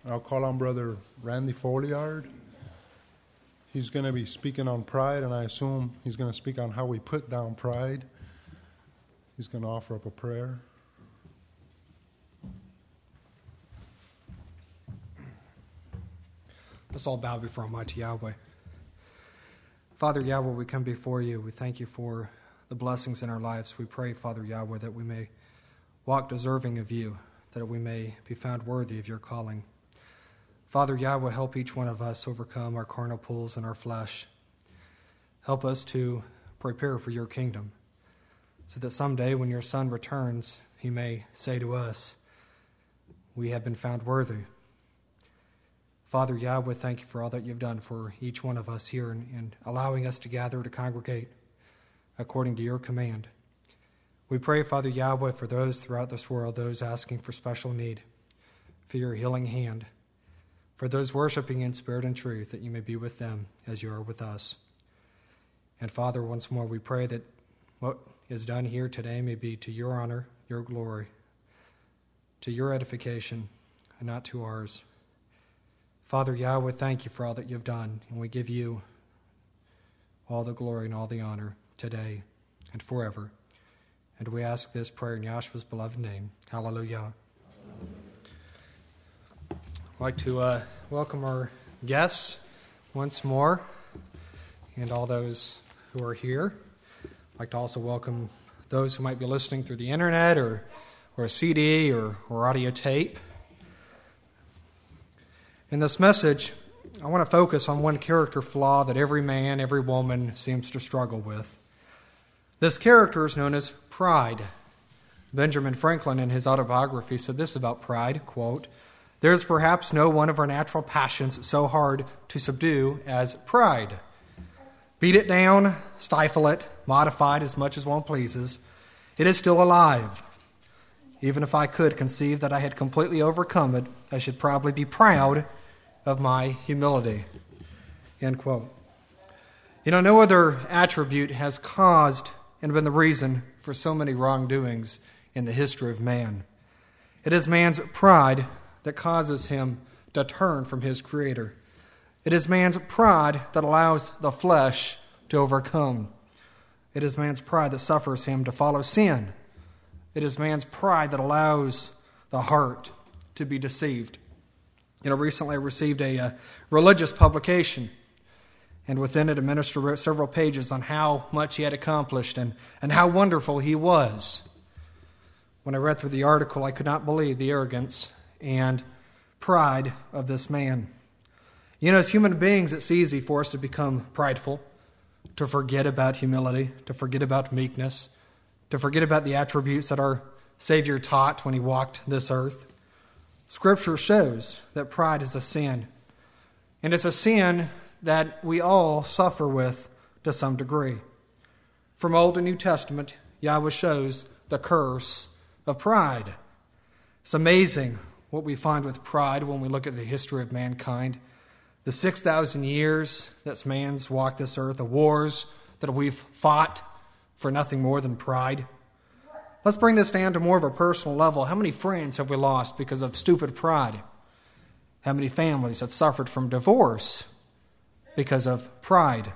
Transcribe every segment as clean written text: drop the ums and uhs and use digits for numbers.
I'll call on Brother Randy Folliard. He's going to be speaking on pride, and I assume he's going to speak on how we put down pride. He's going to offer up a prayer. Let's all bow before Almighty Yahweh. Father Yahweh, we come before you. We thank you for the blessings in our lives. We pray, Father Yahweh, that we may walk deserving of you, that we may be found worthy of your calling. Father Yahweh, help each one of us overcome our carnal pulls and our flesh. Help us to prepare for your kingdom, so that someday when your Son returns, he may say to us, we have been found worthy. Father Yahweh, thank you for all that you've done for each one of us here in allowing us to gather to congregate according to your command. We pray, Father Yahweh, for those throughout this world, those asking for special need, for your healing hand, for those worshiping in spirit and truth, that you may be with them as you are with us. And Father, once more, we pray that what is done here today may be to your honor, your glory, to your edification, and not to ours. Father Yahweh, thank you for all that you've done, and we give you all the glory and all the honor today and forever. And we ask this prayer in Yahshua's beloved name. Hallelujah. I'd like to welcome our guests once more and all those who are here. I'd like to also welcome those who might be listening through the internet or a CD or audio tape. In this message, I want to focus on one character flaw that every man, every woman seems to struggle with. This character is known as pride. Benjamin Franklin, in his autobiography, said this about pride, quote, "There's perhaps no one of our natural passions so hard to subdue as pride. Beat it down, stifle it, modify it as much as one pleases. It is still alive. Even if I could conceive that I had completely overcome it, I should probably be proud of my humility." End quote. You know, no other attribute has caused and been the reason for so many wrongdoings in the history of man. It is man's pride that causes him to turn from his Creator. It is man's pride that allows the flesh to overcome. It is man's pride that suffers him to follow sin. It is man's pride that allows the heart to be deceived. You know, recently I received a religious publication, and within it a minister wrote several pages on how much he had accomplished and how wonderful he was. When I read through the article, I could not believe the arrogance and pride of this man. You know, as human beings, it's easy for us to become prideful, to forget about humility, to forget about meekness, to forget about the attributes that our Savior taught when he walked this earth. Scripture shows that pride is a sin, and it's a sin that we all suffer with to some degree. From Old and New Testament, Yahweh shows the curse of pride. It's amazing what we find with pride when we look at the history of mankind. The 6,000 years that man's walked this earth, the wars that we've fought for nothing more than pride. Let's bring this down to more of a personal level. How many friends have we lost because of stupid pride? How many families have suffered from divorce because of pride?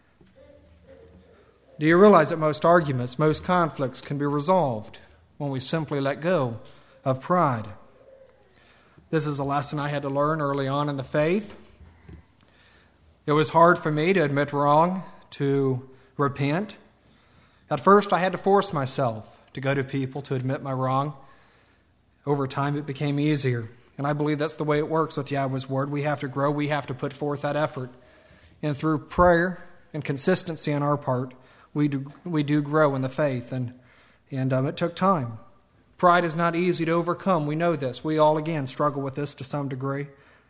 Do you realize that most arguments, most conflicts can be resolved when we simply let go of pride? This is a lesson I had to learn early on in the faith. It was hard for me to admit wrong, to repent. At first, I had to force myself to go to people to admit my wrong. Over time, it became easier. And I believe that's the way it works with Yahweh's Word. We have to grow. We have to put forth that effort. And through prayer and consistency on our part, we do grow in the faith. And it took time. Pride is not easy to overcome. We know this. We all, again, struggle with this to some degree.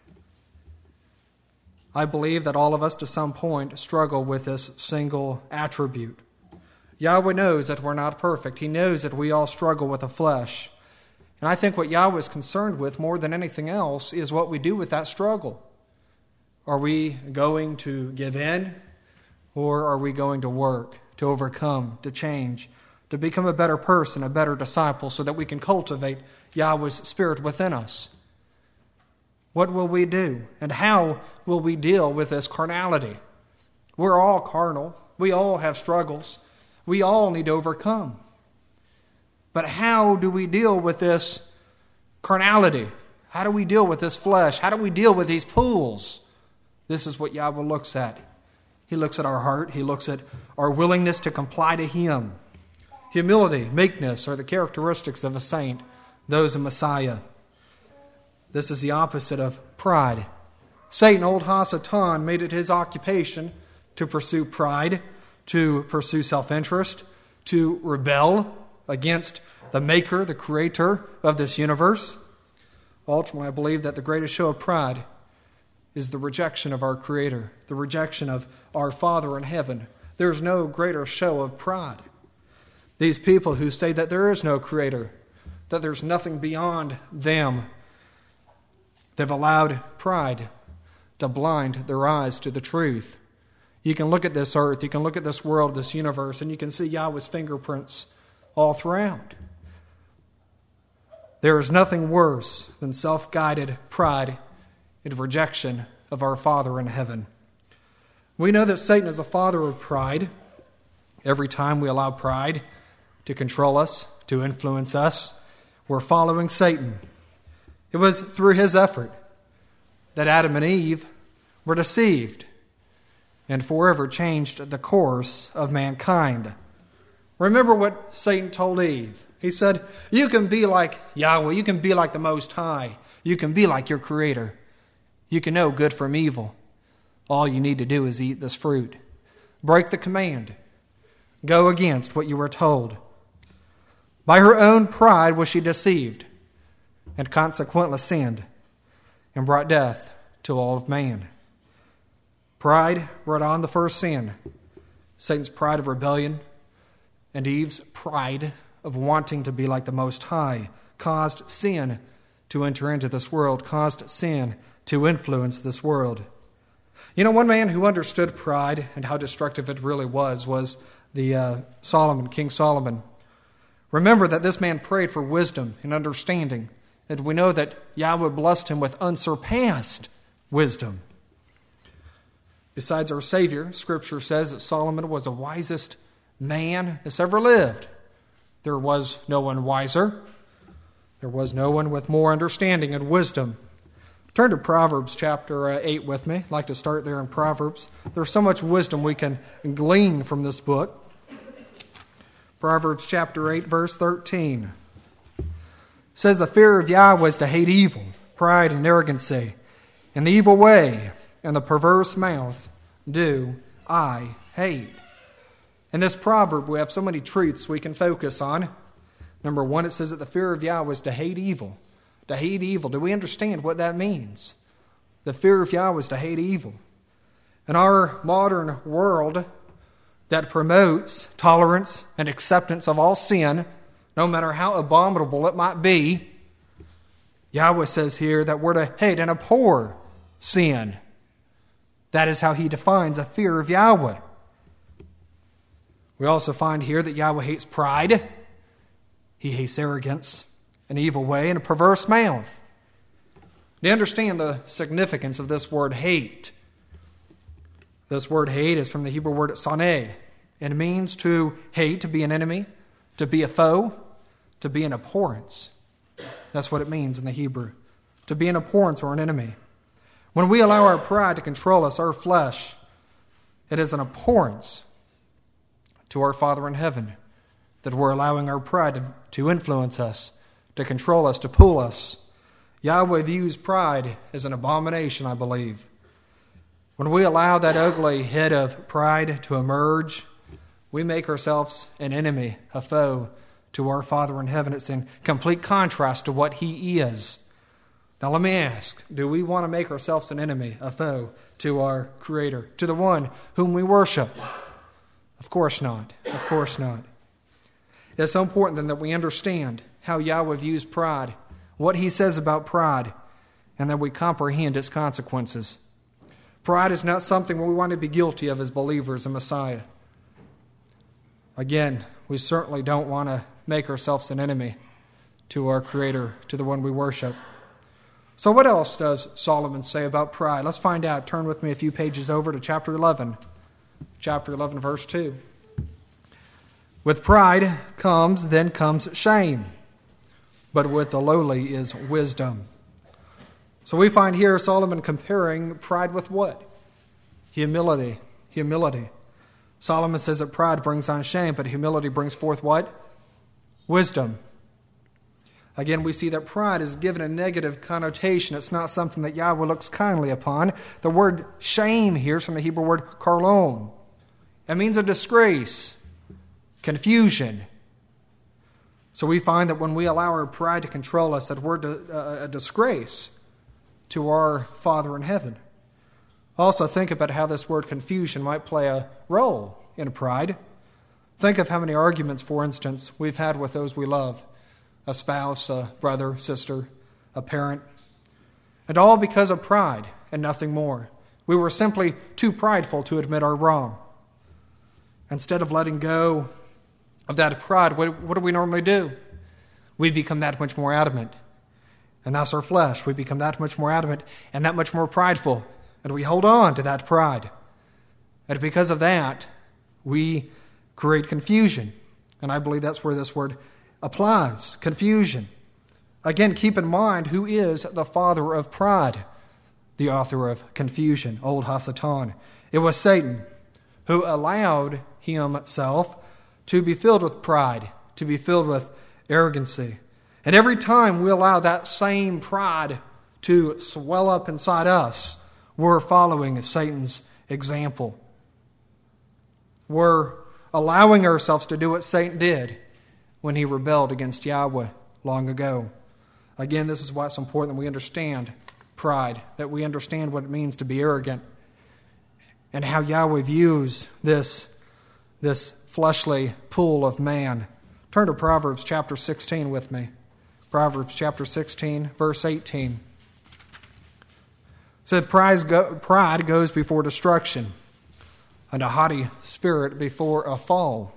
I believe that all of us, to some point, struggle with this single attribute. Yahweh knows that we're not perfect. He knows that we all struggle with the flesh. And I think what Yahweh is concerned with more than anything else is what we do with that struggle. Are we going to give in, or are we going to work, to overcome, to change, to become a better person, a better disciple, so that we can cultivate Yahweh's Spirit within us? What will we do? And how will we deal with this carnality? We're all carnal. We all have struggles. We all need to overcome. But how do we deal with this carnality? How do we deal with this flesh? How do we deal with these pulls? This is what Yahweh looks at. He looks at our heart. He looks at our willingness to comply to Him. Humility, meekness are the characteristics of a saint, those of Messiah. This is the opposite of pride. Satan, old Hasatan, made it his occupation to pursue pride, to pursue self-interest, to rebel against the Maker, the Creator of this universe. Ultimately, I believe that the greatest show of pride is the rejection of our Creator, the rejection of our Father in heaven. There's no greater show of pride. These people who say that there is no Creator, that there's nothing beyond them, they've allowed pride to blind their eyes to the truth. You can look at this earth, you can look at this world, this universe, and you can see Yahweh's fingerprints all throughout. There is nothing worse than self-guided pride and rejection of our Father in heaven. We know that Satan is the father of pride. Every time we allow pride to control us, to influence us, we're following Satan. It was through his effort that Adam and Eve were deceived and forever changed the course of mankind. Remember what Satan told Eve. He said, you can be like Yahweh, you can be like the Most High, you can be like your Creator. You can know good from evil. All you need to do is eat this fruit. Break the command. Go against what you were told. By her own pride was she deceived, and consequently sinned, and brought death to all of man. Pride brought on the first sin. Satan's pride of rebellion and Eve's pride of wanting to be like the Most High caused sin to enter into this world, caused sin to influence this world. You know, one man who understood pride and how destructive it really was the King Solomon. Remember that this man prayed for wisdom and understanding, and we know that Yahweh blessed him with unsurpassed wisdom. Besides our Savior, Scripture says that Solomon was the wisest man that's ever lived. There was no one wiser. There was no one with more understanding and wisdom. Turn to Proverbs chapter 8 with me. I'd like to start there in Proverbs. There's so much wisdom we can glean from this book. Proverbs chapter 8, verse 13. It says, the fear of Yahweh is to hate evil, pride and arrogancy, and the evil way, and the perverse mouth do I hate. In this proverb, we have so many truths we can focus on. Number one, it says that the fear of Yahweh is to hate evil. To hate evil. Do we understand what that means? The fear of Yahweh is to hate evil. In our modern world that promotes tolerance and acceptance of all sin, no matter how abominable it might be, Yahweh says here that we're to hate and abhor sin. That is how He defines a fear of Yahweh. We also find here that Yahweh hates pride. He hates arrogance, an evil way, and a perverse mouth. Do you understand the significance of this word hate? This word hate is from the Hebrew word soneh. It means to hate, to be an enemy, to be a foe, to be an abhorrence. That's what it means in the Hebrew. To be an abhorrence or an enemy. When we allow our pride to control us, our flesh, it is an abhorrence to our Father in heaven that we're allowing our pride to influence us, to control us, to pull us. Yahweh views pride as an abomination, I believe. When we allow that ugly head of pride to emerge, we make ourselves an enemy, a foe to our Father in heaven. It's in complete contrast to what He is. Now let me ask, do we want to make ourselves an enemy, a foe to our Creator, to the one whom we worship? Of course not. Of course not. It's so important then that we understand how Yahweh views pride, what He says about pride, and that we comprehend its consequences. Pride is not something we want to be guilty of as believers in Messiah. Again, we certainly don't want to make ourselves an enemy to our Creator, to the one we worship. So what else does Solomon say about pride? Let's find out. Turn with me a few pages over to chapter 11. Chapter 11, verse 2. With pride comes shame, but with the lowly is wisdom. So we find here Solomon comparing pride with what? Humility. Humility. Solomon says that pride brings on shame, but humility brings forth what? Wisdom. Again, we see that pride is given a negative connotation. It's not something that Yahweh looks kindly upon. The word shame here is from the Hebrew word karlon. It means a disgrace, confusion. So we find that when we allow our pride to control us, that we're a disgrace to our Father in heaven. Also, think about how this word confusion might play a role in pride. Think of how many arguments, for instance, we've had with those we love, a spouse, a brother, sister, a parent, and all because of pride and nothing more. We were simply too prideful to admit our wrong. Instead of letting go of that pride, what do we normally do? We become that much more adamant. And that's our flesh. We become that much more adamant and that much more prideful. And we hold on to that pride. And because of that, we create confusion. And I believe that's where this word applies. Confusion. Again, keep in mind who is the father of pride, the author of confusion, old Hasatan. It was Satan who allowed himself to be filled with pride, to be filled with arrogancy. And every time we allow that same pride to swell up inside us, we're following Satan's example. We're allowing ourselves to do what Satan did when he rebelled against Yahweh long ago. Again, this is why it's important that we understand pride, that we understand what it means to be arrogant, and how Yahweh views this fleshly pool of man. Turn to Proverbs chapter 16 with me. Proverbs chapter 16, verse 18. It said, pride goes before destruction, and a haughty spirit before a fall.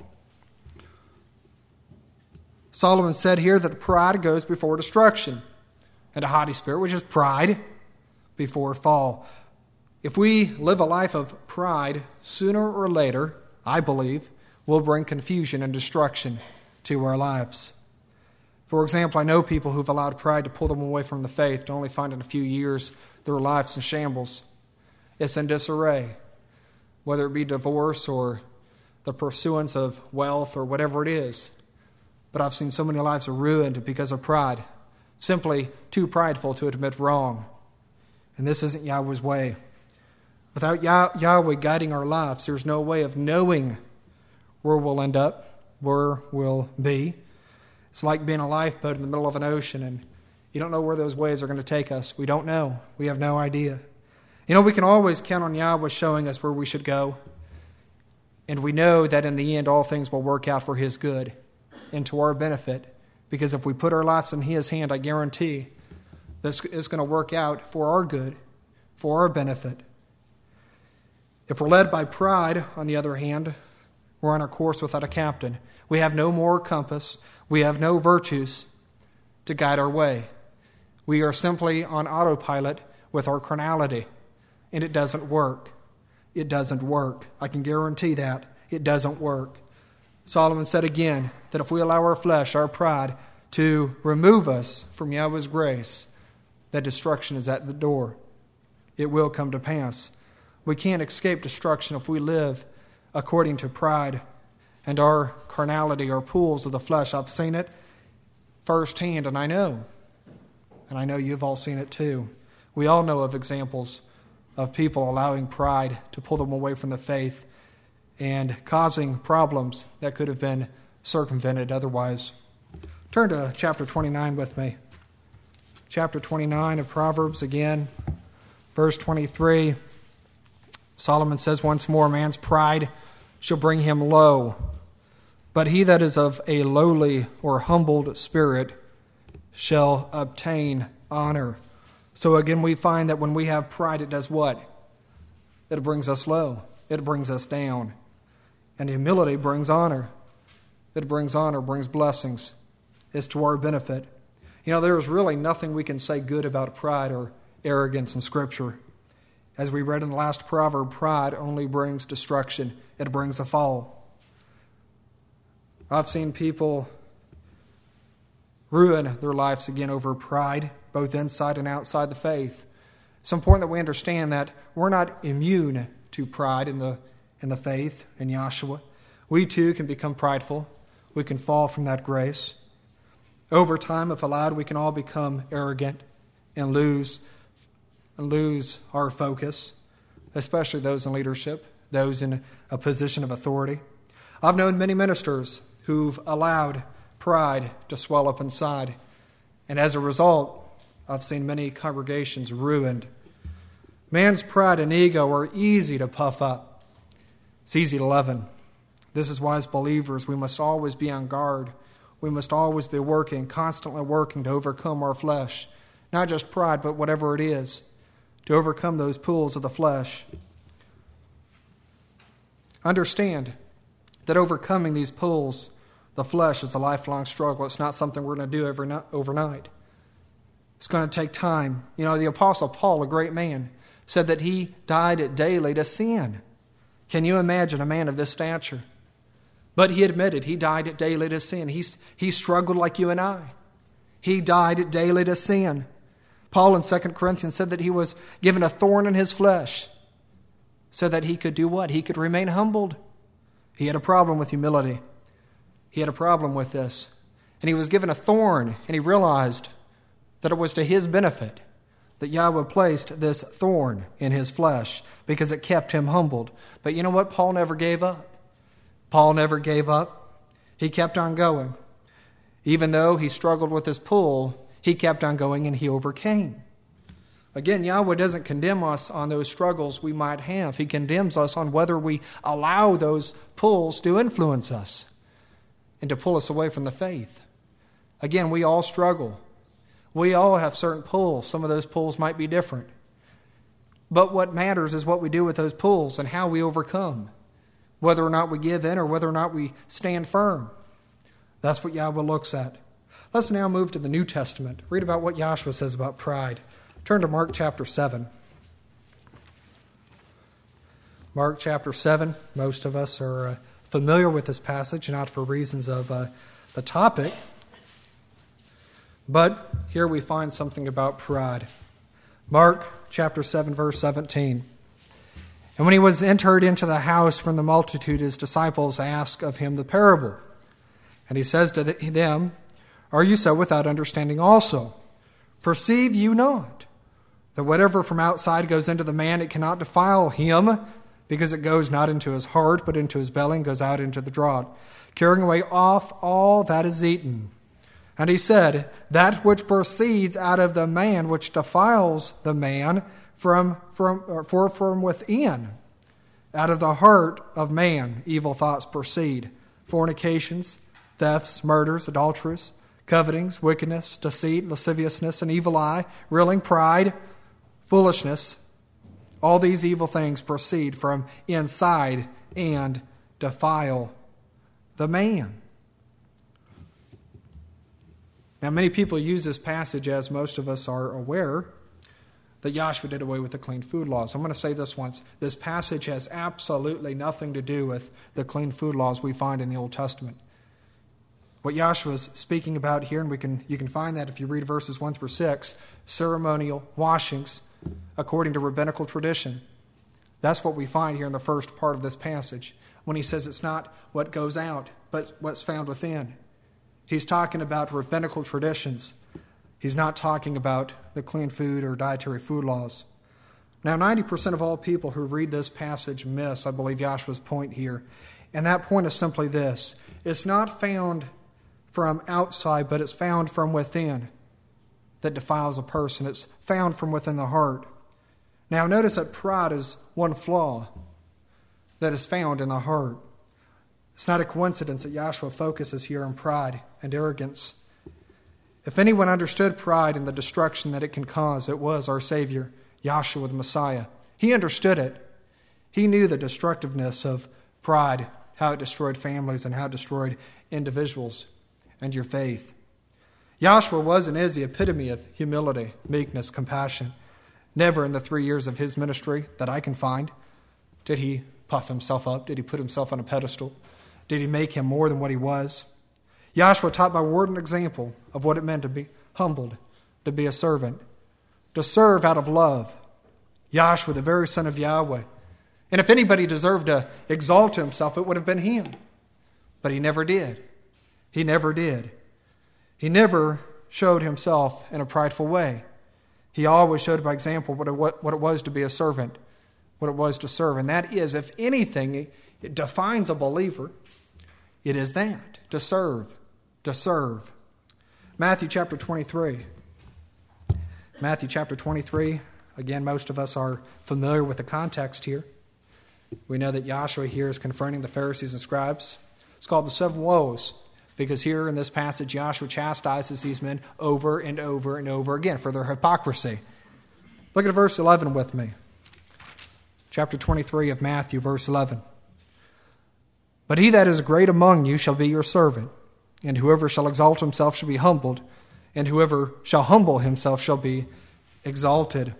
Solomon said here that pride goes before destruction, and a haughty spirit, which is pride, before a fall. If we live a life of pride, sooner or later, I believe, will bring confusion and destruction to our lives. For example, I know people who've allowed pride to pull them away from the faith to only find in a few years their lives in shambles. It's in disarray, whether it be divorce or the pursuance of wealth or whatever it is. But I've seen so many lives are ruined because of pride, simply too prideful to admit wrong. And this isn't Yahweh's way. Without Yahweh guiding our lives, there's no way of knowing where we'll end up, where we'll be. It's like being a lifeboat in the middle of an ocean, and you don't know where those waves are going to take us. We don't know. We have no idea. You know, we can always count on Yahweh showing us where we should go, and we know that in the end all things will work out for His good and to our benefit, because if we put our lives in His hand, I guarantee this is going to work out for our good, for our benefit. If we're led by pride, on the other hand, we're on a course without a captain. We have no moral compass. We have no virtues to guide our way. We are simply on autopilot with our carnality, and it doesn't work. It doesn't work. I can guarantee that. It doesn't work. Solomon said again that if we allow our flesh, our pride, to remove us from Yahweh's grace, that destruction is at the door. It will come to pass. We can't escape destruction if we live according to pride and our carnality, our pools of the flesh. I've seen it firsthand, and I know you've all seen it too. We all know of examples of people allowing pride to pull them away from the faith and causing problems that could have been circumvented otherwise. Turn to chapter 29 with me. Chapter 29 of Proverbs again, verse 23. Solomon says once more, man's pride shall bring him low, but he that is of a lowly or humbled spirit shall obtain honor. So again, we find that when we have pride, it does what? It brings us low. It brings us down. And humility brings honor. It brings honor, brings blessings. It's to our benefit. There is really nothing we can say good about pride or arrogance in Scripture. As we read in the last proverb, pride only brings destruction. It brings a fall. I've seen people ruin their lives again over pride, both inside and outside the faith. It's important that we understand that we're not immune to pride in the faith in Yahshua. We too can become prideful. We can fall from that grace. Over time, if allowed, we can all become arrogant and lose our focus, especially those in leadership, those in a position of authority. I've known many ministers who've allowed pride to swell up inside, and as a result, I've seen many congregations ruined. Man's pride and ego are easy to puff up. It's easy to leaven. This is why as believers we must always be on guard. We must always be constantly working to overcome our flesh. Not just pride, but whatever it is, to overcome those pulls of the flesh. Understand that overcoming these pulls, the flesh, is a lifelong struggle. It's not something we're going to do overnight. It's going to take time. The Apostle Paul, a great man, said that he died daily to sin. Can you imagine a man of this stature? But he admitted he died daily to sin. He struggled like you and I. He died daily to sin. Paul in 2 Corinthians said that he was given a thorn in his flesh so that he could do what? He could remain humbled. He had a problem with humility. He had a problem with this. And he was given a thorn, and he realized that it was to his benefit that Yahweh placed this thorn in his flesh because it kept him humbled. But you know what? Paul never gave up. Paul never gave up. He kept on going. Even though he struggled with his pull, he kept on going and he overcame. Again, Yahweh doesn't condemn us on those struggles we might have. He condemns us on whether we allow those pulls to influence us and to pull us away from the faith. Again, we all struggle. We all have certain pulls. Some of those pulls might be different. But what matters is what we do with those pulls and how we overcome. Whether or not we give in or whether or not we stand firm. That's what Yahweh looks at. Let's now move to the New Testament. Read about what Yahshua says about pride. Turn to Mark chapter 7. Mark chapter 7. Most of us are familiar with this passage, not for reasons of the topic. But here we find something about pride. Mark chapter 7, verse 17. And when he was entered into the house from the multitude, his disciples asked of him the parable. And he says to them, Are you so without understanding also? Perceive you not that whatever from outside goes into the man, it cannot defile him, because it goes not into his heart, but into his belly, and goes out into the draught, carrying away off all that is eaten. And he said, That which proceeds out of the man, which defiles the man, from within, out of the heart of man, evil thoughts proceed. Fornications, thefts, murders, adulteries, covetings, wickedness, deceit, lasciviousness, an evil eye, railing, pride, foolishness. All these evil things proceed from inside and defile the man. Now, many people use this passage, as most of us are aware, that Yahshua did away with the clean food laws. I'm going to say this once. This passage has absolutely nothing to do with the clean food laws we find in the Old Testament. What Yahshua is speaking about here, and you can find that if you read verses 1 through 6, ceremonial washings according to rabbinical tradition. That's what we find here in the first part of this passage, when he says it's not what goes out, but what's found within. He's talking about rabbinical traditions. He's not talking about the clean food or dietary food laws. Now, 90% of all people who read this passage miss, I believe, Yahshua's point here. And that point is simply this. It's not found from outside, but it's found from within that defiles a person. It's found from within the heart. Now, notice that pride is one flaw that is found in the heart. It's not a coincidence that Yahshua focuses here on pride and arrogance. If anyone understood pride and the destruction that it can cause, it was our Savior, Yahshua the Messiah. He understood it. He knew the destructiveness of pride, how it destroyed families and how it destroyed individuals and your faith. Joshua was and is the epitome of humility, meekness, compassion. Never in the 3 years of his ministry that I can find did he puff himself up. Did he put himself on a pedestal? Did he make him more than what he was? Joshua taught by word and example of what it meant to be humbled, to be a servant, to serve out of love. Joshua, the very son of Yahweh. And if anybody deserved to exalt himself, it would have been him. But he never did. He never did. He never showed himself in a prideful way. He always showed by example what it was to be a servant, what it was to serve. And that is, if anything, it defines a believer, it is that, to serve, to serve. Matthew chapter 23. Matthew chapter 23. Again, most of us are familiar with the context here. We know that Joshua here is confronting the Pharisees and scribes. It's called the 7 woes, because here in this passage, Joshua chastises these men over and over and over again for their hypocrisy. Look at verse 11 with me. Chapter 23 of Matthew, verse 11. But he that is great among you shall be your servant, and whoever shall exalt himself shall be humbled, and whoever shall humble himself shall be exalted.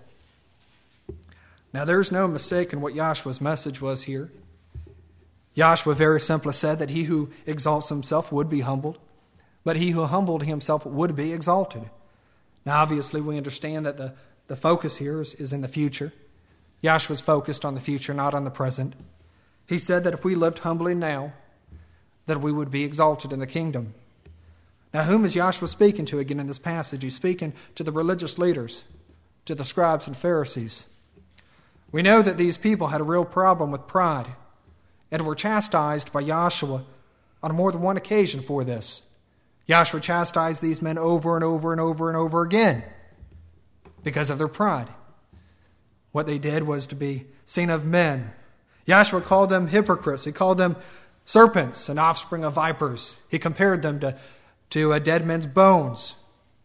Now there's no mistake in what Joshua's message was here. Joshua very simply said that he who exalts himself would be humbled, but he who humbled himself would be exalted. Now obviously we understand that the focus here is in the future. Joshua's focused on the future, not on the present. He said that if we lived humbly now, that we would be exalted in the kingdom. Now whom is Joshua speaking to again in this passage? He's speaking to the religious leaders, to the scribes and Pharisees. We know that these people had a real problem with pride and were chastised by Joshua on more than one occasion for this. Joshua chastised these men over and over and over and over again because of their pride. What they did was to be seen of men. Joshua called them hypocrites. He called them serpents and offspring of vipers. He compared them to dead men's bones,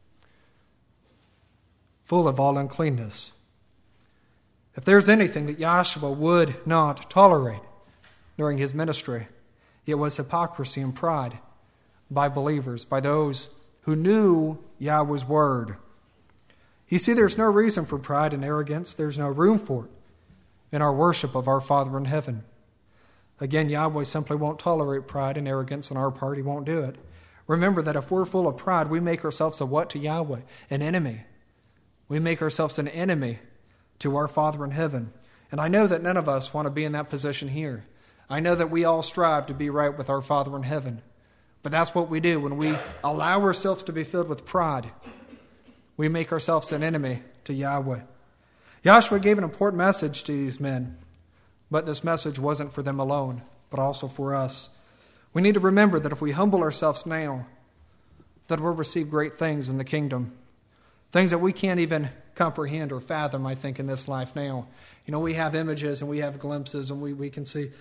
full of all uncleanness. If there's anything that Joshua would not tolerate during his ministry, it was hypocrisy and pride by believers, by those who knew Yahweh's word. You see, there's no reason for pride and arrogance. There's no room for it in our worship of our Father in heaven. Again, Yahweh simply won't tolerate pride and arrogance on our part. He won't do it. Remember that if we're full of pride, we make ourselves a what to Yahweh? An enemy. We make ourselves an enemy to our Father in heaven. And I know that none of us want to be in that position here. I know that we all strive to be right with our Father in heaven. But that's what we do when we allow ourselves to be filled with pride. We make ourselves an enemy to Yahweh. Joshua gave an important message to these men, but this message wasn't for them alone, but also for us. We need to remember that if we humble ourselves now, that we'll receive great things in the kingdom. Things that we can't even comprehend or fathom, I think, in this life now. You know, we have images and we have glimpses and we can see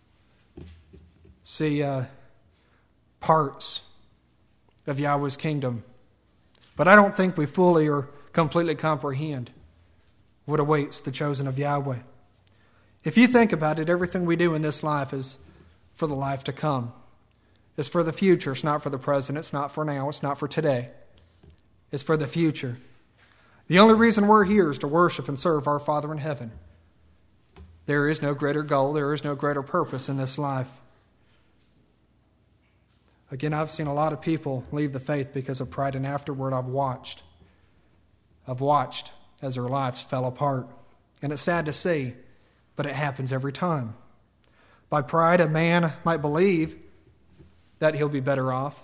parts of Yahweh's kingdom. But I don't think we fully or completely comprehend what awaits the chosen of Yahweh. If you think about it, everything we do in this life is for the life to come. It's for the future. It's not for the present. It's not for now. It's not for today. It's for the future. The only reason we're here is to worship and serve our Father in heaven. There is no greater goal. There is no greater purpose in this life. Again, I've seen a lot of people leave the faith because of pride, and afterward I've watched as their lives fell apart. And it's sad to see, but it happens every time. By pride, a man might believe that he'll be better off,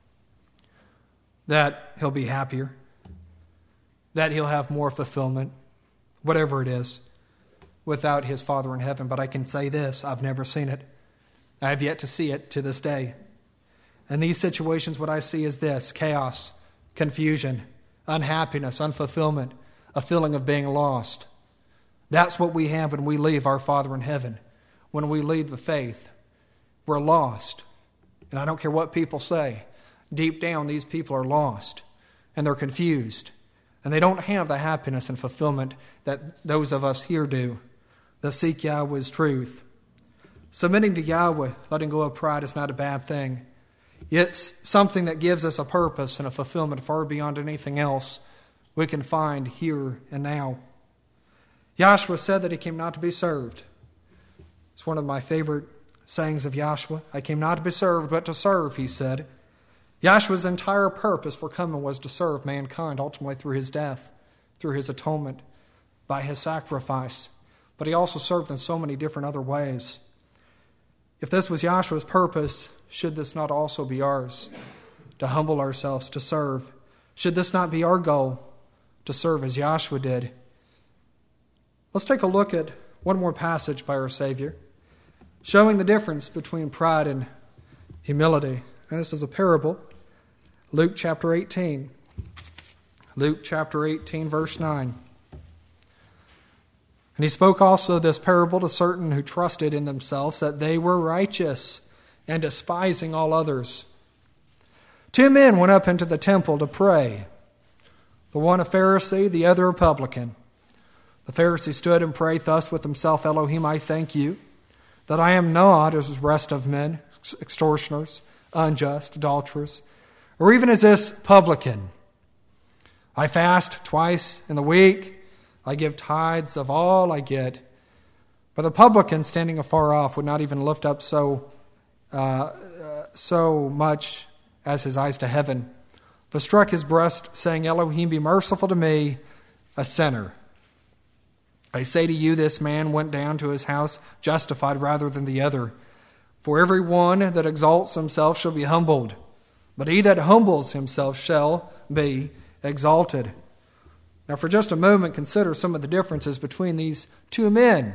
that he'll be happier, that he'll have more fulfillment, whatever it is, without his Father in heaven. But I can say this, I've never seen it. I have yet to see it to this day. In these situations, what I see is this: chaos, confusion, unhappiness, unfulfillment, a feeling of being lost. That's what we have when we leave our Father in heaven. When we leave the faith, we're lost. And I don't care what people say. Deep down, these people are lost. And they're confused. And they don't have the happiness and fulfillment that those of us here do, that seek Yahweh's truth. Submitting to Yahweh, letting go of pride, is not a bad thing. It's something that gives us a purpose and a fulfillment far beyond anything else we can find here and now. Yahshua said that he came not to be served. It's one of my favorite sayings of Yahshua. I came not to be served, but to serve, he said. Yahshua's entire purpose for coming was to serve mankind, ultimately through his death, through his atonement, by his sacrifice. But he also served in so many different other ways. If this was Yahshua's purpose, should this not also be ours? To humble ourselves, to serve. Should this not be our goal? To serve as Yahshua did. Let's take a look at one more passage by our Savior, showing the difference between pride and humility. And this is a parable. Luke chapter 18. Luke chapter 18, verse 9. And he spoke also this parable to certain who trusted in themselves that they were righteous, and despising all others. 2 men went up into the temple to pray, the one a Pharisee, the other a publican. The Pharisee stood and prayed thus with himself, Elohim, I thank you that I am not as the rest of men, extortioners, unjust, adulterers, or even as this publican. I fast twice in the week. I give tithes of all I get. But the publican, standing afar off, would not even lift up so much as his eyes to heaven, but struck his breast, saying, Elohim, be merciful to me, a sinner. I say to you, this man went down to his house justified rather than the other. For every one that exalts himself shall be humbled, but he that humbles himself shall be exalted. Now, for just a moment, consider some of the differences between these 2 men.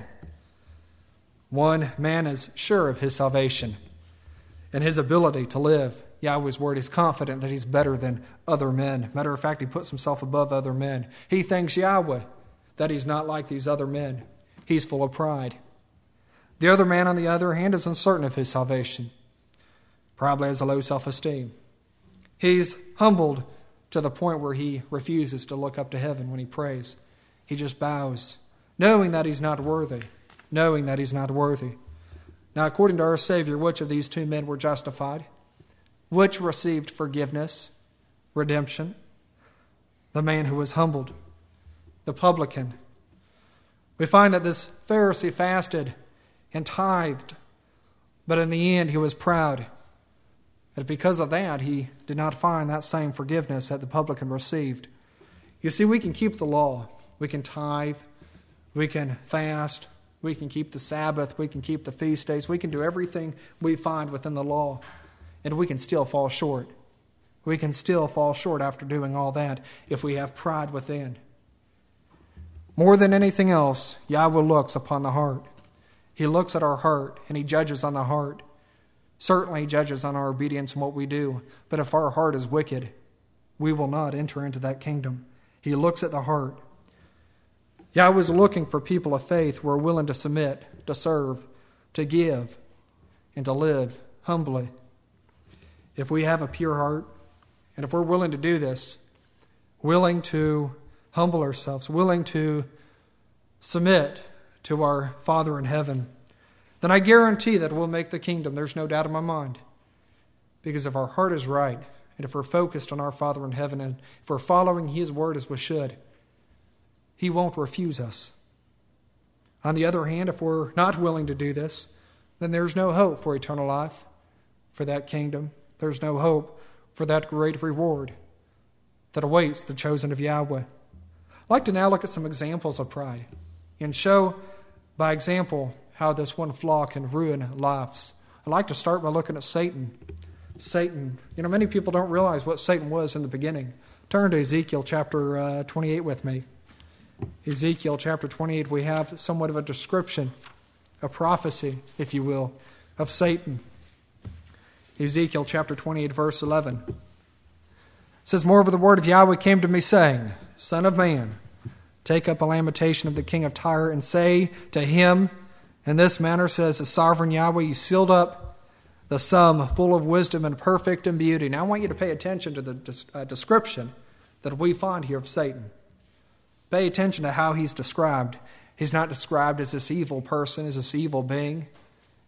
One man is sure of his salvation and his ability to live Yahweh's word. He's confident that he's better than other men. Matter of fact, he puts himself above other men. He thanks Yahweh that he's not like these other men. He's full of pride. The other man, on the other hand, is uncertain of his salvation. Probably has a low self-esteem. He's humbled to the point where he refuses to look up to heaven when he prays. He just bows, knowing that he's not worthy. Knowing that he's not worthy. Now, according to our Savior, which of these 2 men were justified? Which received forgiveness, redemption? The man who was humbled, the publican. We find that this Pharisee fasted and tithed, but in the end he was proud. And because of that, he did not find that same forgiveness that the publican received. You see, we can keep the law. We can tithe. We can fast. We can keep the Sabbath. We can keep the feast days. We can do everything we find within the law. And we can still fall short. We can still fall short after doing all that if we have pride within. More than anything else, Yahweh looks upon the heart. He looks at our heart and he judges on the heart. Certainly he judges on our obedience and what we do. But if our heart is wicked, we will not enter into that kingdom. He looks at the heart. Yahweh is looking for people of faith who are willing to submit, to serve, to give, and to live humbly. If we have a pure heart, and if we're willing to do this, willing to humble ourselves, willing to submit to our Father in heaven, then I guarantee that we'll make the kingdom. There's no doubt in my mind. Because if our heart is right, and if we're focused on our Father in heaven, and if we're following His word as we should, He won't refuse us. On the other hand, if we're not willing to do this, then there's no hope for eternal life, for that kingdom. There's no hope for that great reward that awaits the chosen of Yahweh. I'd like to now look at some examples of pride and show by example how this one flaw can ruin lives. I'd like to start by looking at Satan. Satan. Many people don't realize what Satan was in the beginning. Turn to Ezekiel chapter 28 with me. Ezekiel chapter 28, we have somewhat of a description, a prophecy, if you will, of Satan. Ezekiel chapter 28, verse 11. It says, Moreover, the word of Yahweh came to me, saying, Son of man, take up a lamentation of the king of Tyre, and say to him, in this manner says the sovereign Yahweh, you sealed up the sum full of wisdom and perfect in beauty. Now I want you to pay attention to the description that we find here of Satan. Pay attention to how he's described. He's not described as this evil person, as this evil being.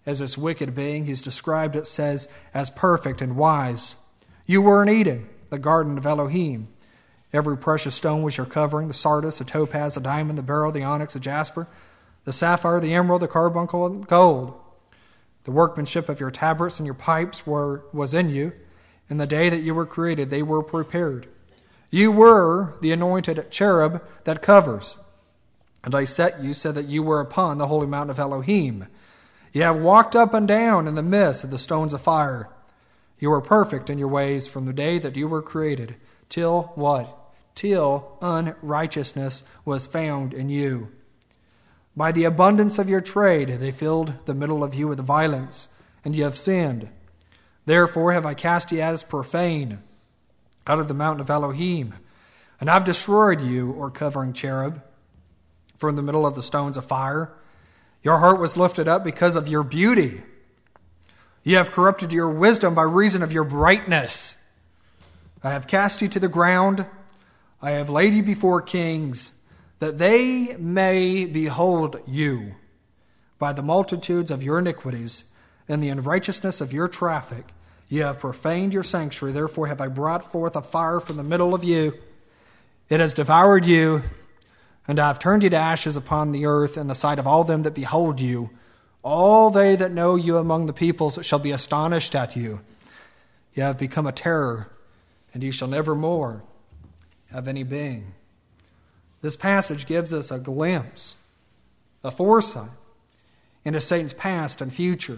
as this wicked being. He's described, it says, as perfect and wise. You were in Eden, the garden of Elohim. Every precious stone was your covering, the sardius, the topaz, the diamond, the beryl, the onyx, the jasper, the sapphire, the emerald, the carbuncle, and gold. The workmanship of your tabrets and your pipes was in you. In the day that you were created, they were prepared. You were the anointed cherub that covers. And I set you so that you were upon the holy mountain of Elohim. You have walked up and down in the midst of the stones of fire. You were perfect in your ways from the day that you were created, till what? Till unrighteousness was found in you. By the abundance of your trade they filled the middle of you with violence, and ye have sinned. Therefore have I cast ye as profane out of the mountain of Elohim, and I've destroyed you, or covering cherub, from the middle of the stones of fire. Your heart was lifted up because of your beauty. Ye have corrupted your wisdom by reason of your brightness. I have cast you to the ground. I have laid you before kings, that they may behold you. By the multitudes of your iniquities and the unrighteousness of your traffic, ye have profaned your sanctuary. Therefore have I brought forth a fire from the middle of you. It has devoured you, and I have turned you to ashes upon the earth in the sight of all them that behold you. All they that know you among the peoples shall be astonished at you. Ye have become a terror, and ye shall never more have any being. This passage gives us a glimpse, a foresight into Satan's past and future.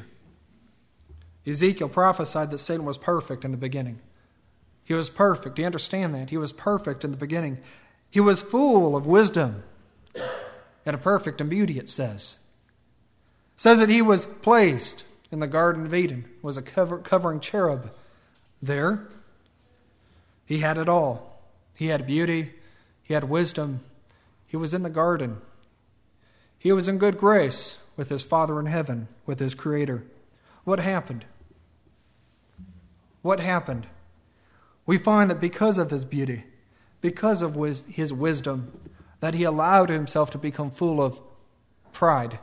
Ezekiel prophesied that Satan was perfect in the beginning. He was perfect. Do you understand that? He was perfect in the beginning. He was full of wisdom and a perfect in beauty, it says. It says that he was placed in the Garden of Eden, was a covering cherub there. He had it all. He had beauty. He had wisdom. He was in the garden. He was in good grace with his Father in heaven, with his Creator. What happened? What happened? We find that because of his beauty, because of his wisdom, that he allowed himself to become full of pride,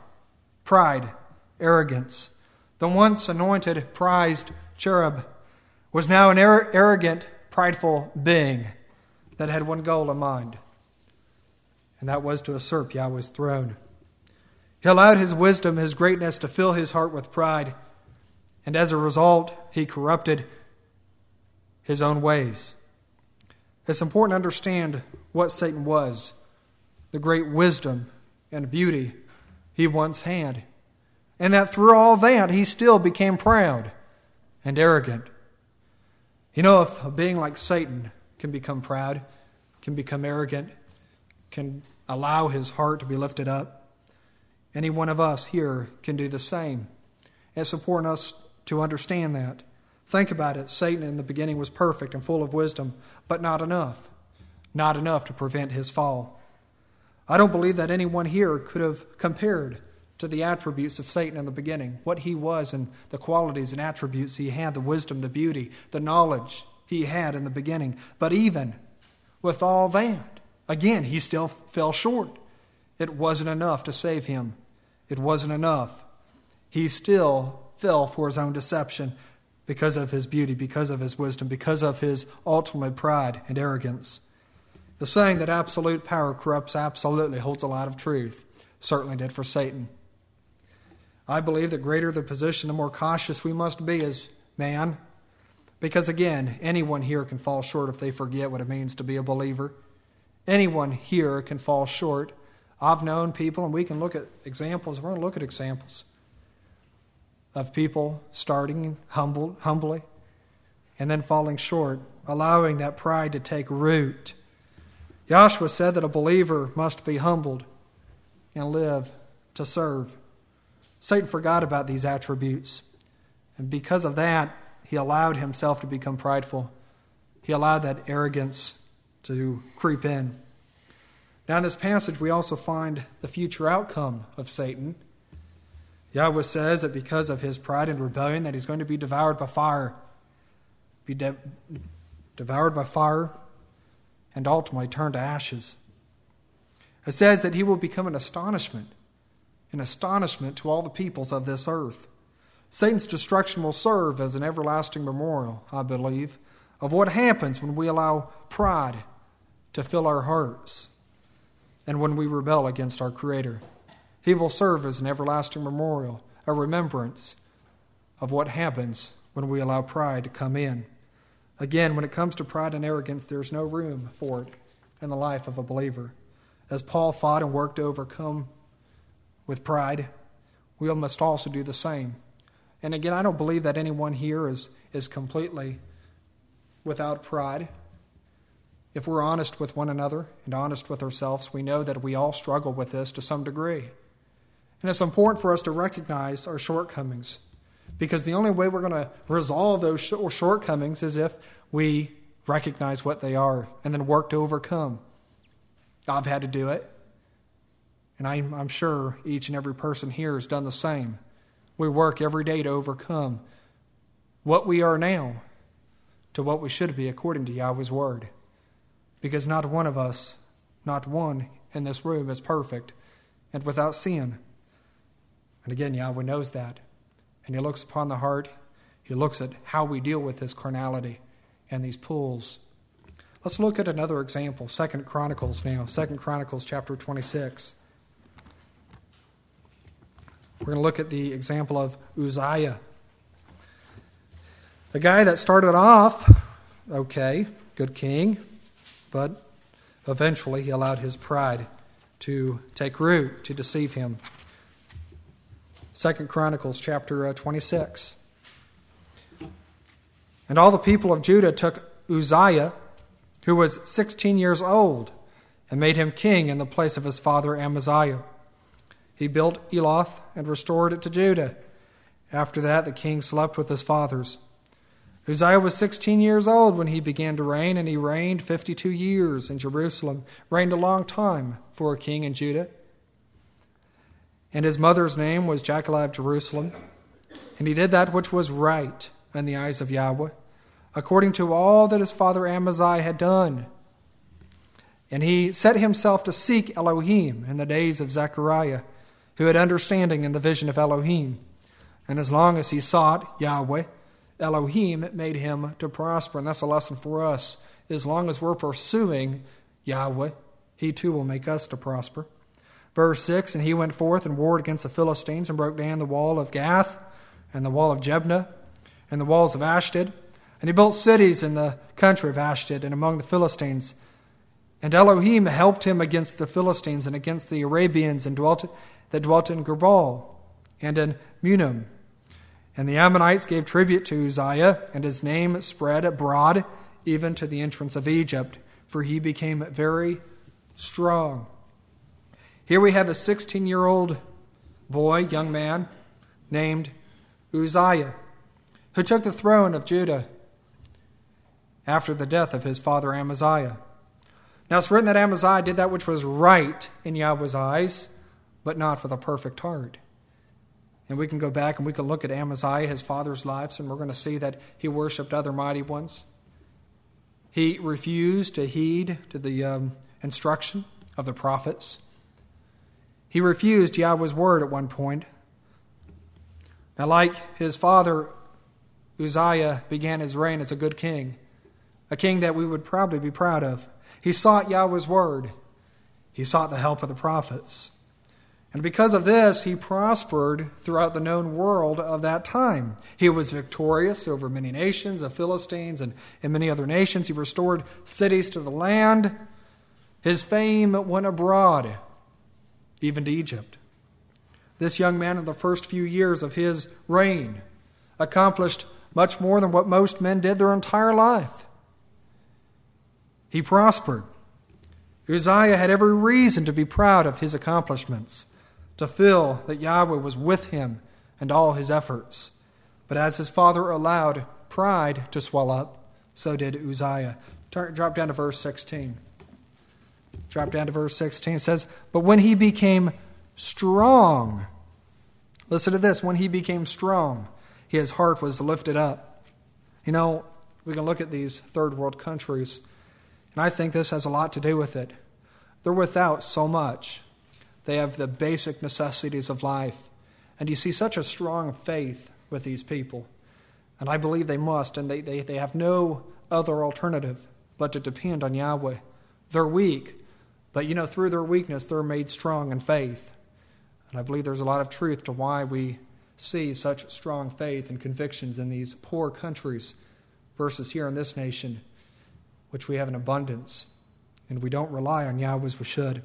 arrogance. The once anointed, prized cherub was now an arrogant, prideful being that had one goal in mind, and that was to usurp Yahweh's throne. He allowed his wisdom, his greatness to fill his heart with pride, and as a result, he corrupted his own ways. It's important to understand what Satan was, the great wisdom and beauty he once had, and that through all that, he still became proud and arrogant. You know, if a being like Satan can become proud, can become arrogant, can allow his heart to be lifted up, any one of us here can do the same. It's important us to understand that. Think about it. Satan in the beginning was perfect and full of wisdom, but not enough. Not enough to prevent his fall. I don't believe that anyone here could have compared to the attributes of Satan in the beginning, what he was and the qualities and attributes he had, the wisdom, the beauty, the knowledge he had in the beginning. But even with all that, again, he still fell short. It wasn't enough to save him. It wasn't enough. He still fell for his own deception because of his beauty, because of his wisdom, because of his ultimate pride and arrogance. The saying that absolute power corrupts absolutely holds a lot of truth. Certainly did for Satan. I believe the greater the position, the more cautious we must be as man. Because again, anyone here can fall short if they forget what it means to be a believer. Anyone here can fall short. I've known people, and we can look at examples. We're going to look at examples of people starting humbly and then falling short, allowing that pride to take root. Joshua said that a believer must be humbled and live to serve. Satan forgot about these attributes, and because of that, he allowed himself to become prideful. He allowed that arrogance to creep in. Now in this passage, we also find the future outcome of Satan. Yahweh says that because of his pride and rebellion, that he's going to be devoured by fire. Devoured by fire and ultimately turned to ashes. It says that he will become an astonishment to all the peoples of this earth. Satan's destruction will serve as an everlasting memorial, I believe, of what happens when we allow pride to fill our hearts and when we rebel against our Creator. He will serve as an everlasting memorial, a remembrance of what happens when we allow pride to come in. Again, when it comes to pride and arrogance, there's no room for it in the life of a believer. As Paul fought and worked to overcome with pride, we must also do the same. And again, I don't believe that anyone here is completely without pride. If we're honest with one another and honest with ourselves, we know that we all struggle with this to some degree. And it's important for us to recognize our shortcomings, because the only way we're going to resolve those shortcomings is if we recognize what they are and then work to overcome. I've had to do it, and I'm sure each and every person here has done the same. We work every day to overcome what we are now to what we should be according to Yahweh's Word. Because not one of us, not one in this room is perfect and without sin. And again, Yahweh knows that. And He looks upon the heart. He looks at how we deal with this carnality and these pulls. Let's look at another example, 2 Chronicles now. 2 Chronicles chapter 26. We're going to look at the example of Uzziah. A guy that started off, okay, good king, but eventually he allowed his pride to take root, to deceive him. 2 Chronicles chapter 26. And all the people of Judah took Uzziah, who was 16 years old, and made him king in the place of his father Amaziah. He built Eloth and restored it to Judah. After that, the king slept with his fathers. Uzziah was 16 years old when he began to reign, and he reigned 52 years in Jerusalem, reigned a long time for a king in Judah. And his mother's name was Jachalah of Jerusalem. And he did that which was right in the eyes of Yahweh, according to all that his father Amaziah had done. And he set himself to seek Elohim in the days of Zechariah, who had understanding in the vision of Elohim. And as long as he sought Yahweh, Elohim made him to prosper. And that's a lesson for us. As long as we're pursuing Yahweh, He too will make us to prosper. Verse 6, and he went forth and warred against the Philistines and broke down the wall of Gath and the wall of Jebna and the walls of Ashdod. And he built cities in the country of Ashdod and among the Philistines. And Elohim helped him against the Philistines and against the Arabians that dwelt in Gerbal and in Munim. And the Ammonites gave tribute to Uzziah, and his name spread abroad even to the entrance of Egypt, for he became very strong. Here we have a 16-year-old boy, young man, named Uzziah, who took the throne of Judah after the death of his father Amaziah. Now it's written that Amaziah did that which was right in Yahweh's eyes, but not with a perfect heart. And we can go back and we can look at Amaziah, his father's lives, and we're going to see that he worshipped other mighty ones. He refused to heed to the instruction of the prophets. He refused Yahweh's word at one point. Now, like his father, Uzziah began his reign as a good king, a king that we would probably be proud of. He sought Yahweh's word. He sought the help of the prophets. And because of this, he prospered throughout the known world of that time. He was victorious over many nations, the Philistines and many other nations. He restored cities to the land. His fame went abroad, even to Egypt. This young man, in the first few years of his reign, accomplished much more than what most men did their entire life. He prospered. Uzziah had every reason to be proud of his accomplishments, to feel that Yahweh was with him and all his efforts. But as his father allowed pride to swell up, so did Uzziah. Drop down to verse 16. Drop down to verse 16. It says, but when he became strong, listen to this, when he became strong, his heart was lifted up. You know, we can look at these third world countries, and I think this has a lot to do with it. They're without so much. They have the basic necessities of life. And you see such a strong faith with these people. And I believe they must, and they have no other alternative but to depend on Yahweh. They're weak, but through their weakness, they're made strong in faith. And I believe there's a lot of truth to why we see such strong faith and convictions in these poor countries versus here in this nation, which we have in abundance, and we don't rely on Yahweh as we should.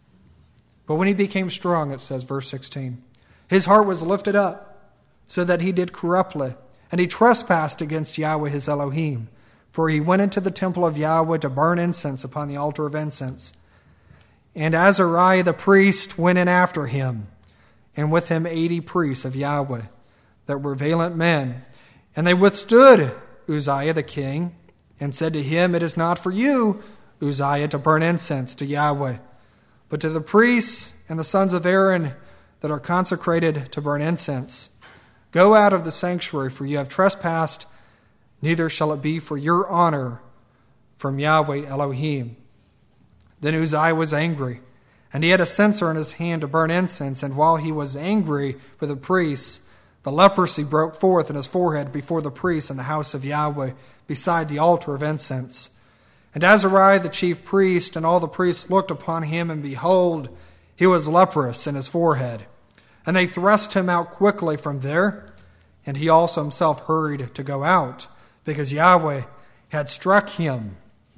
But when he became strong, it says, verse 16, his heart was lifted up, so that he did corruptly, and he trespassed against Yahweh his Elohim, for he went into the temple of Yahweh to burn incense upon the altar of incense. And Azariah the priest went in after him, and with him 80 priests of Yahweh, that were valiant men. And they withstood Uzziah the king, and said to him, it is not for you, Uzziah, to burn incense to Yahweh, but to the priests and the sons of Aaron that are consecrated to burn incense. Go out of the sanctuary, for you have trespassed, neither shall it be for your honor from Yahweh Elohim. Then Uzziah was angry, and he had a censer in his hand to burn incense, and while he was angry with the priests, the leprosy broke forth in his forehead before the priests in the house of Yahweh, beside the altar of incense. And Azariah the chief priest and all the priests looked upon him, and behold, he was leprous in his forehead. And they thrust him out quickly from there, and he also himself hurried to go out, because Yahweh had struck him.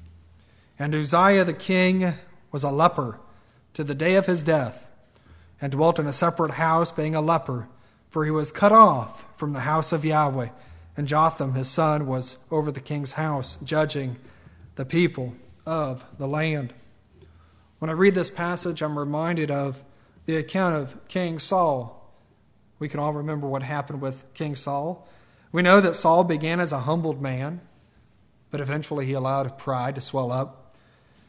And Uzziah the king was a leper to the day of his death, and dwelt in a separate house, being a leper, for he was cut off from the house of Yahweh. And Jotham his son was over the king's house, judging the people of the land. When I read this passage, I'm reminded of the account of King Saul. We can all remember what happened with King Saul. We know that Saul began as a humbled man, but eventually he allowed pride to swell up.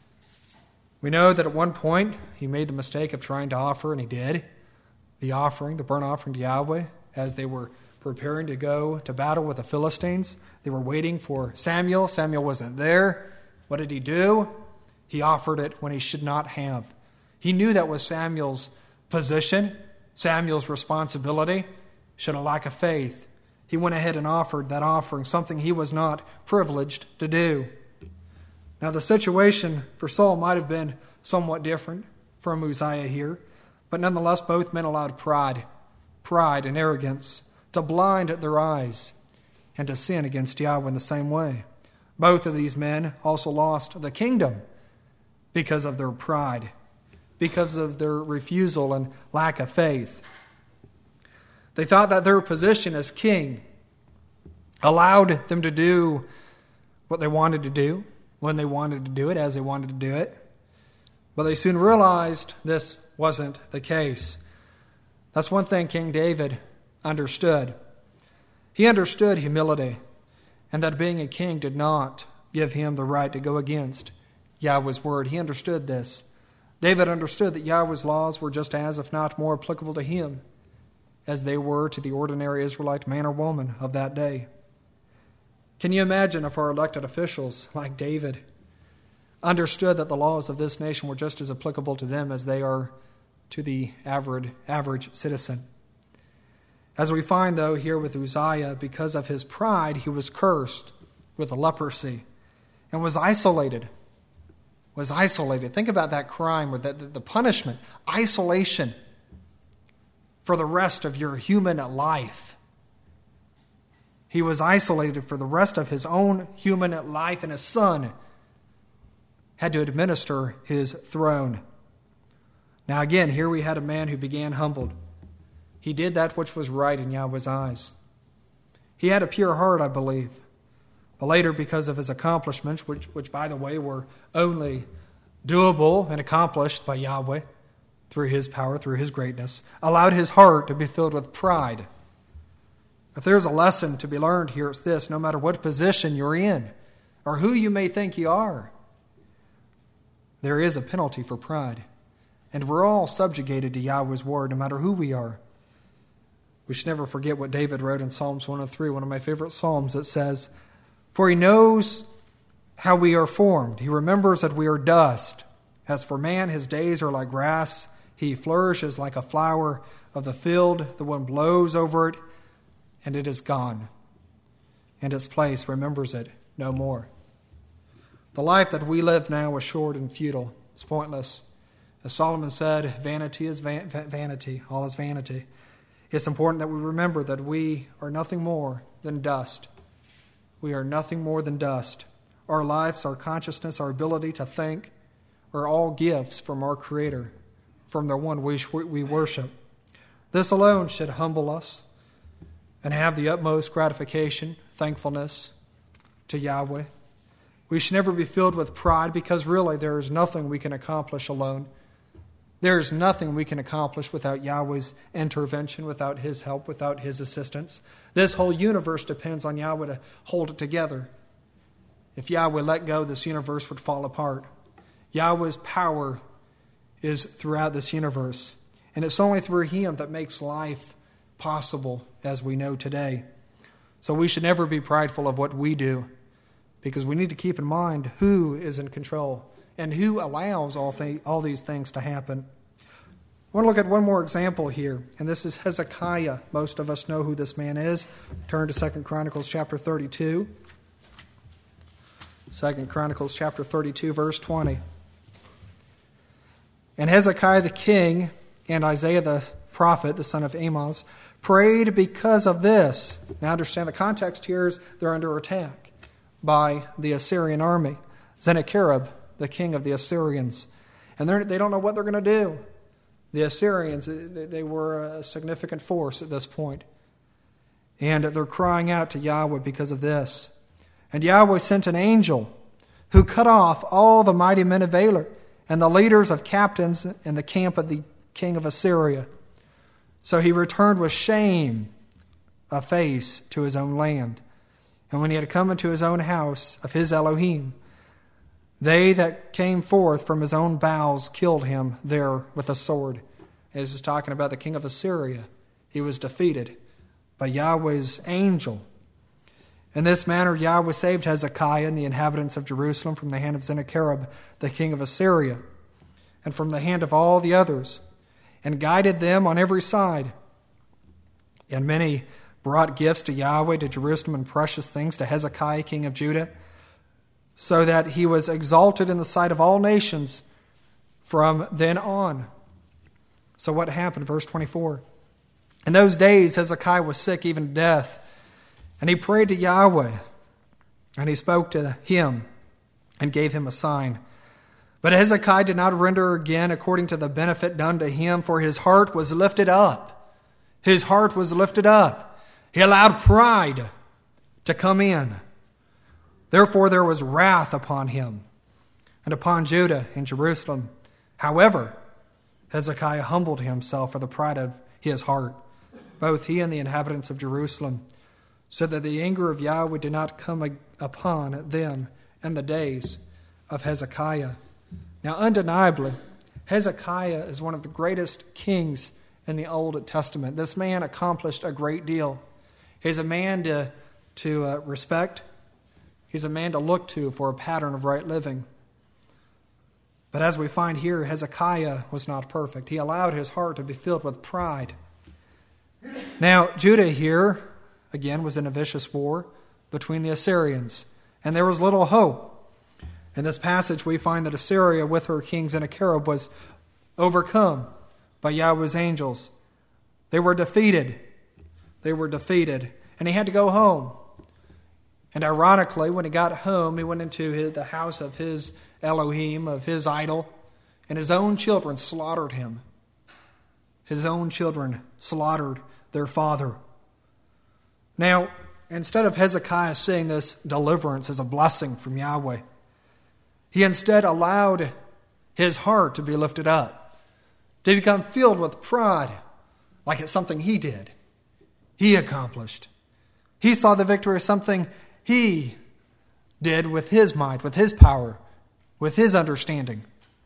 We know that at one point he made the mistake of trying to offer, and he did, the burnt offering to Yahweh, as they were preparing to go to battle with the Philistines. They were waiting for Samuel. Samuel wasn't there. What did he do? He offered it when he should not have. He knew that was Samuel's position, Samuel's responsibility. Should a lack of faith, he went ahead and offered that offering, something he was not privileged to do. Now, the situation for Saul might have been somewhat different from Uzziah here, but nonetheless, both men allowed pride and arrogance to blind their eyes and to sin against Yahweh in the same way. Both of these men also lost the kingdom because of their pride, because of their refusal and lack of faith. They thought that their position as king allowed them to do what they wanted to do, when they wanted to do it, as they wanted to do it. But they soon realized this wasn't the case. That's one thing King David understood. He understood humility, and that being a king did not give him the right to go against Yahweh's word. He understood this. David understood that Yahweh's laws were just as, if not more, applicable to him as they were to the ordinary Israelite man or woman of that day. Can you imagine if our elected officials, like David, understood that the laws of this nation were just as applicable to them as they are to the average citizen? As we find, though, here with Uzziah, because of his pride, he was cursed with leprosy and was isolated. Think about that crime, or the punishment, isolation for the rest of your human life. He was isolated for the rest of his own human life, and his son had to administer his throne. Now again, here we had a man who began humbled. He did that which was right in Yahweh's eyes. He had a pure heart, I believe. But later, because of his accomplishments, which by the way were only doable and accomplished by Yahweh through his power, through his greatness, allowed his heart to be filled with pride. If there's a lesson to be learned here, it's this: no matter what position you're in or who you may think you are, there is a penalty for pride. And we're all subjugated to Yahweh's word, no matter who we are. We should never forget what David wrote in Psalms 103, one of my favorite psalms. It says, "For he knows how we are formed. He remembers that we are dust. As for man, his days are like grass. He flourishes like a flower of the field. The wind blows over it, and it is gone, and its place remembers it no more. The life that we live now is short and futile. It's pointless. As Solomon said, vanity is vanity. All is vanity. It's important that we remember that we are nothing more than dust. We are nothing more than dust. Our lives, our consciousness, our ability to think are all gifts from our Creator, from the one we worship. This alone should humble us and have the utmost gratification, thankfulness to Yahweh. We should never be filled with pride, because really there is nothing we can accomplish alone. There is nothing we can accomplish without Yahweh's intervention, without His help, without His assistance. This whole universe depends on Yahweh to hold it together. If Yahweh let go, this universe would fall apart. Yahweh's power is throughout this universe, and it's only through Him that makes life possible as we know today. So we should never be prideful of what we do, because we need to keep in mind who is in control and who allows all these things to happen. I want to look at one more example here, and this is Hezekiah. Most of us know who this man is. Turn to 2 Chronicles chapter 32. 2 Chronicles chapter 32, verse 20. And Hezekiah the king and Isaiah the prophet, the son of Amoz, prayed because of this. Now understand the context here is they're under attack by the Assyrian army. Sennacherib, the king of the Assyrians. And they don't know what they're going to do. The Assyrians, they were a significant force at this point. And they're crying out to Yahweh because of this. And Yahweh sent an angel who cut off all the mighty men of Valor and the leaders of captains in the camp of the king of Assyria. So he returned with shame of face to his own land. And when he had come into his own house of his Elohim, they that came forth from his own bowels killed him there with a sword. This is talking about the king of Assyria. He was defeated by Yahweh's angel. In this manner, Yahweh saved Hezekiah and the inhabitants of Jerusalem from the hand of Sennacherib, the king of Assyria, and from the hand of all the others, and guided them on every side. And many brought gifts to Yahweh, to Jerusalem, and precious things to Hezekiah, king of Judah, so that he was exalted in the sight of all nations from then on. So what happened? Verse 24. In those days Hezekiah was sick even to death, and he prayed to Yahweh, and he spoke to him and gave him a sign. But Hezekiah did not render again according to the benefit done to him, for his heart was lifted up. His heart was lifted up. He allowed pride to come in. Therefore there was wrath upon him and upon Judah and Jerusalem. However, Hezekiah humbled himself for the pride of his heart, both he and the inhabitants of Jerusalem, so that the anger of Yahweh did not come upon them in the days of Hezekiah. Now, undeniably, Hezekiah is one of the greatest kings in the Old Testament. This man accomplished a great deal. He's a man to respect. He's a man to look to for a pattern of right living. But as we find here, Hezekiah was not perfect. He allowed his heart to be filled with pride. Now, Judah here, again, was in a vicious war between the Assyrians, and there was little hope. In this passage, we find that Assyria, with her king Sennacherib, was overcome by Yahweh's angels. They were defeated. And he had to go home. And ironically, when he got home, he went into the house of his Elohim, of his idol, and his own children slaughtered him. His own children slaughtered their father. Now, instead of Hezekiah seeing this deliverance as a blessing from Yahweh, he instead allowed his heart to be lifted up, to become filled with pride, like it's something he did, he accomplished. He saw the victory as something he did with his might, with his power, with his understanding.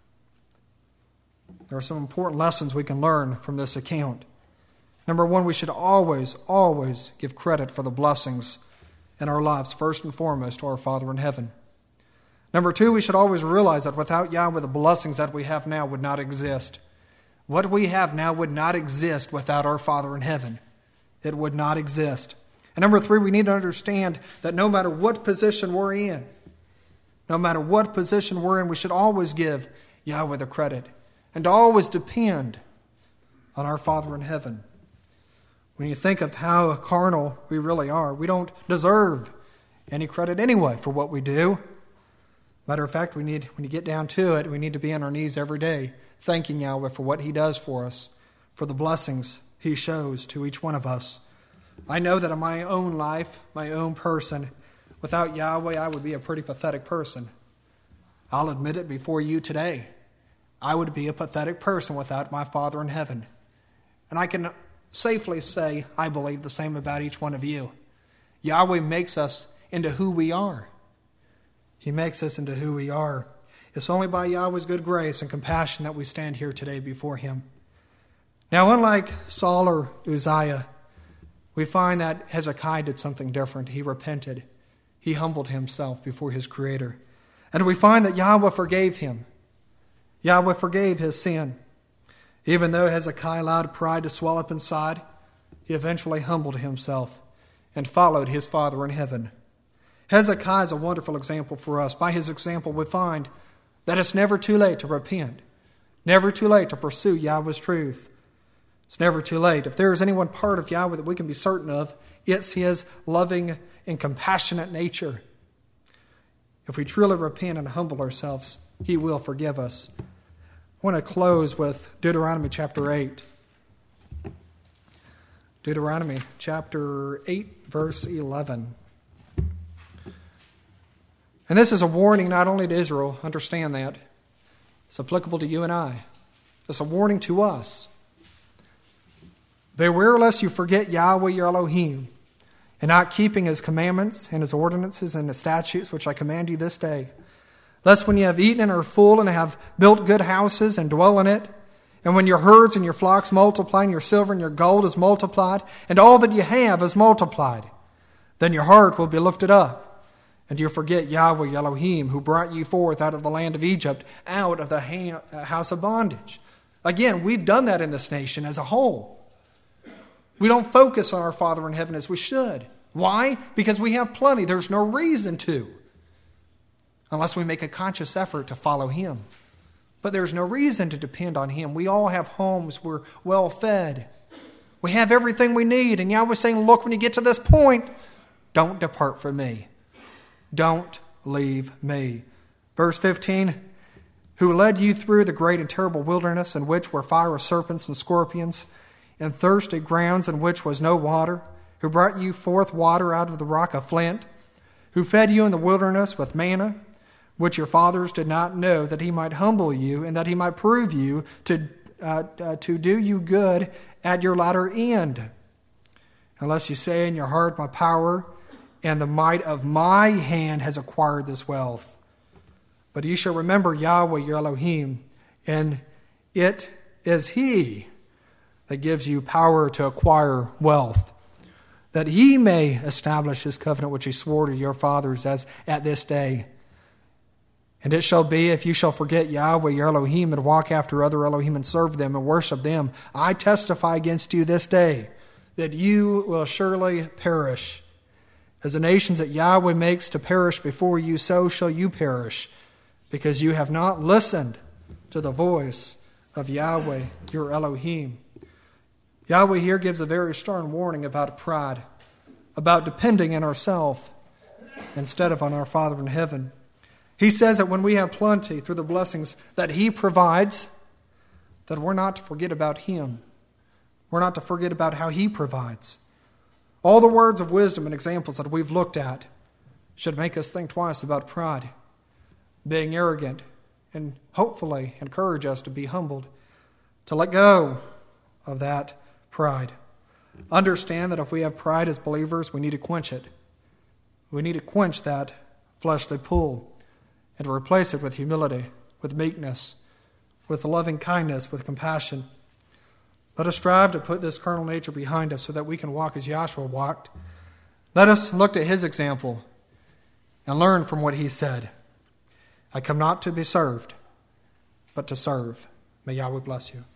There are some important lessons we can learn from this account. Number one, we should always give credit for the blessings in our lives, first and foremost to our Father in heaven. Number two, we should always realize that without Yahweh, the blessings that we have now would not exist. What we have now would not exist without our Father in heaven. It would not exist. And number 3, we need to understand that no matter what position we're in, we should always give Yahweh the credit and always depend on our Father in heaven. When you think of how carnal we really are, we don't deserve any credit anyway for what we do. Matter of fact, when you get down to it, we need to be on our knees every day, thanking Yahweh for what He does for us, for the blessings He shows to each one of us. I know that in my own life, my own person, without Yahweh, I would be a pretty pathetic person. I'll admit it before you today. I would be a pathetic person without my Father in heaven. And I can safely say I believe the same about each one of you. Yahweh makes us into who we are. He makes us into who we are. It's only by Yahweh's good grace and compassion that we stand here today before Him. Now, unlike Saul or Uzziah, we find that Hezekiah did something different. He repented. He humbled himself before his Creator. And we find that Yahweh forgave him. Yahweh forgave his sin. Even though Hezekiah allowed pride to swell up inside, he eventually humbled himself and followed his Father in heaven. Hezekiah is a wonderful example for us. By his example, we find that it's never too late to repent, never too late to pursue Yahweh's truth. It's never too late. If there is any one part of Yahweh that we can be certain of, it's His loving and compassionate nature. If we truly repent and humble ourselves, He will forgive us. I want to close with Deuteronomy chapter 8. Deuteronomy chapter 8, verse 11. And this is a warning not only to Israel, understand that. It's applicable to you and I. It's a warning to us. Beware lest you forget Yahweh your Elohim, and not keeping His commandments and His ordinances and His statutes which I command you this day. Lest when you have eaten and are full and have built good houses and dwell in it, and when your herds and your flocks multiply, and your silver and your gold is multiplied, and all that you have is multiplied, then your heart will be lifted up, and you forget Yahweh your Elohim, who brought you forth out of the land of Egypt, out of the house of bondage. Again, we've done that in this nation as a whole. We don't focus on our Father in heaven as we should. Why? Because we have plenty. There's no reason to, unless we make a conscious effort to follow Him. But there's no reason to depend on Him. We all have homes. We're well fed. We have everything we need. And Yahweh's saying, look, when you get to this point, don't depart from me. Don't leave me. Verse 15, who led you through the great and terrible wilderness, in which were fire of serpents and scorpions, and thirsty grounds in which was no water, who brought you forth water out of the rock of flint, who fed you in the wilderness with manna, which your fathers did not know, that He might humble you, and that He might prove you to do you good at your latter end. Unless you say in your heart, my power and the might of my hand has acquired this wealth. But you shall remember Yahweh your Elohim, and it is He that gives you power to acquire wealth, that He may establish His covenant which He swore to your fathers as at this day. And it shall be, if you shall forget Yahweh your Elohim and walk after other Elohim and serve them and worship them, I testify against you this day that you will surely perish. As the nations that Yahweh makes to perish before you, so shall you perish, because you have not listened to the voice of Yahweh your Elohim. Yahweh here gives a very stern warning about pride, about depending on ourselves instead of on our Father in heaven. He says that when we have plenty through the blessings that He provides, that we're not to forget about Him. We're not to forget about how He provides. All the words of wisdom and examples that we've looked at should make us think twice about pride, being arrogant, and hopefully encourage us to be humbled, to let go of that pride. Understand that if we have pride as believers, we need to quench it. We need to quench that fleshly pull and to replace it with humility, with meekness, with loving kindness, with compassion. Let us strive to put this carnal nature behind us so that we can walk as Joshua walked. Let us look at his example and learn from what he said. I come not to be served, but to serve. May Yahweh bless you.